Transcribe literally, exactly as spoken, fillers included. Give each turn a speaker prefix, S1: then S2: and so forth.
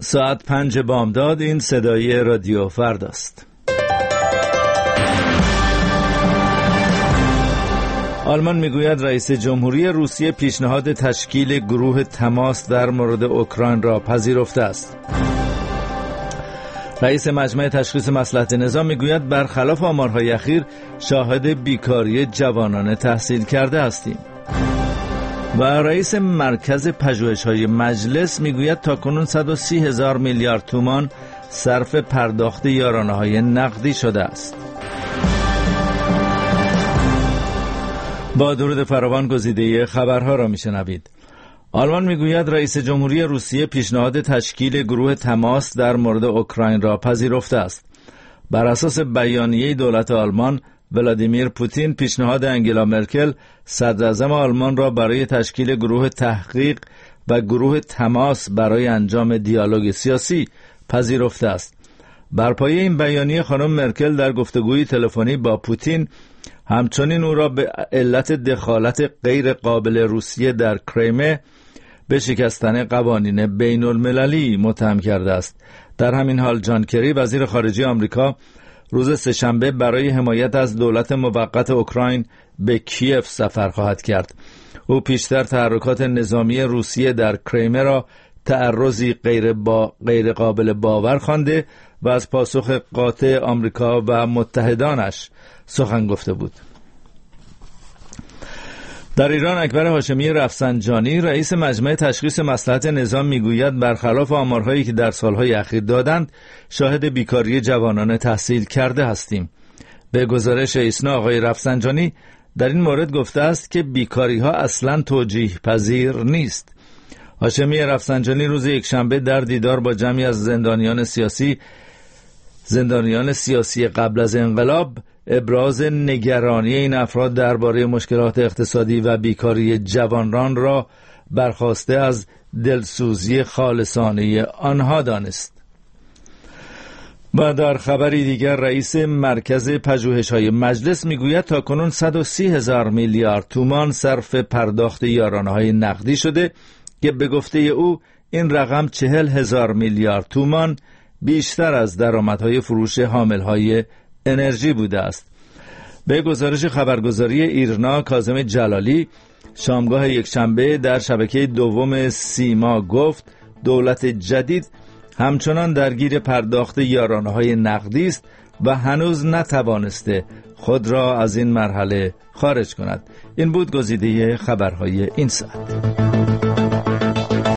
S1: ساعت پنج بامداد. این صدای رادیو فرداست. آلمان میگوید رئیس جمهوری روسیه پیشنهاد تشکیل گروه تماس در مورد اوکراین را پذیرفته است. رئیس مجمع تشخیص مصلحت نظام میگوید برخلاف آمارهای اخیر شاهد بیکاری جوانان تحصیل کرده هستیم. و رئیس مرکز پژوهش‌های مجلس میگوید تاکنون صد و سی هزار میلیارد تومان صرف پرداخت یارانه‌های نقدی شده است. با درود فراوان گزیده خبرها را میشنوید. آلمان میگوید رئیس جمهوری روسیه پیشنهاد تشکیل گروه تماس در مورد اوکراین را پذیرفته است. بر اساس بیانیه دولت آلمان، ولادیمیر پوتین پیشنهاد انگلا مرکل صدراعظم آلمان را برای تشکیل گروه تحقیق و گروه تماس برای انجام دیالوگ سیاسی پذیرفته است. بر پایه این بیانیه خانم مرکل در گفتگوی تلفنی با پوتین همچنین او را به علت دخالت غیر قابل روسیه در کریمه به شکستن قوانین بین المللی متهم کرده است. در همین حال جان کری وزیر خارجه آمریکا روز سه‌شنبه برای حمایت از دولت موقت اوکراین به کیف سفر خواهد کرد. او پیشتر تحرکات نظامی روسیه در کریمه را تعرضی غیر با غیر قابل باور خوانده و از پاسخ قاطع آمریکا و متحدانش سخن گفته بود. در ایران اکبر هاشمی رفسنجانی رئیس مجمع تشخیص مصلحت نظام میگوید برخلاف آمارهایی که در سالهای اخیر دادند شاهد بیکاری جوانان تحصیل کرده هستیم. به گزارش ایسنا آقای رفسنجانی در این مورد گفته است که بیکاری ها اصلاً توجیه پذیر نیست. هاشمی رفسنجانی روز یکشنبه در دیدار با جمعی از زندانیان سیاسی زندانیان سیاسی قبل از انقلاب ابراز نگرانی این افراد درباره مشکلات اقتصادی و بیکاری جوانان را برخواسته از دلسوزی خالصانه آنها دانست. و در خبری دیگر رئیس مرکز پژوهش‌های مجلس میگوید تاکنون صد و سی هزار میلیارد تومان صرف پرداخت یارانه‌های نقدی شده که به گفته او این رقم چهل هزار میلیارد تومان بیشتر از درآمدهای فروش حاملهای انرژی بوده است. به گزارش خبرگزاری ایرنا کاظم جلالی شامگاه یکشنبه در شبکه دوم سیما گفت دولت جدید همچنان درگیر پرداخت یارانه‌های نقدی است و هنوز نتوانسته خود را از این مرحله خارج کند. این بود گزیده خبرهای این ساعت.